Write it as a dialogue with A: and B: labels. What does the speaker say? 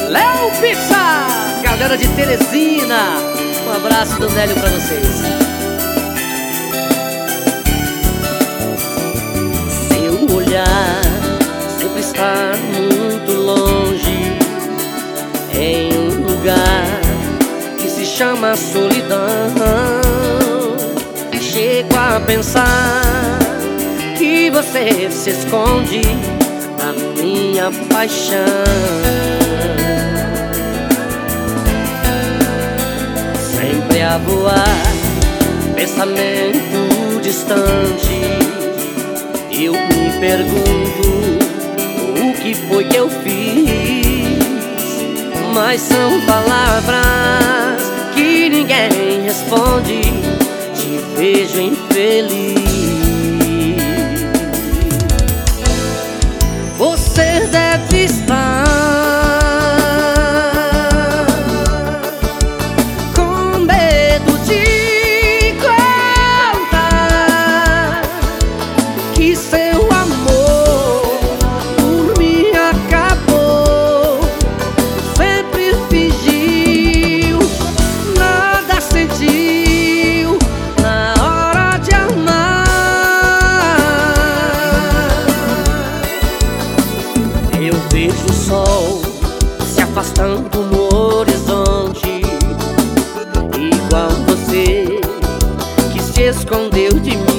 A: Léo Pizza, galera de Teresina, um abraço do Nélio pra vocês. Seu olhar sempre está muito longe, em um lugar que se chama solidão. Chego a pensar que você se esconde da minha paixão. Sempre a voar, pensamento distante, eu me pergunto o que foi que eu fiz. Mas são palavras que ninguém responde. Te vejo infeliz. Você deve estar com medo de contar que seu amor por mim acabou. Sempre fingiu, nada sentiu na hora de amar. Eu vejo o sol se afastando no horizonte, igual você que se escondeu de mim.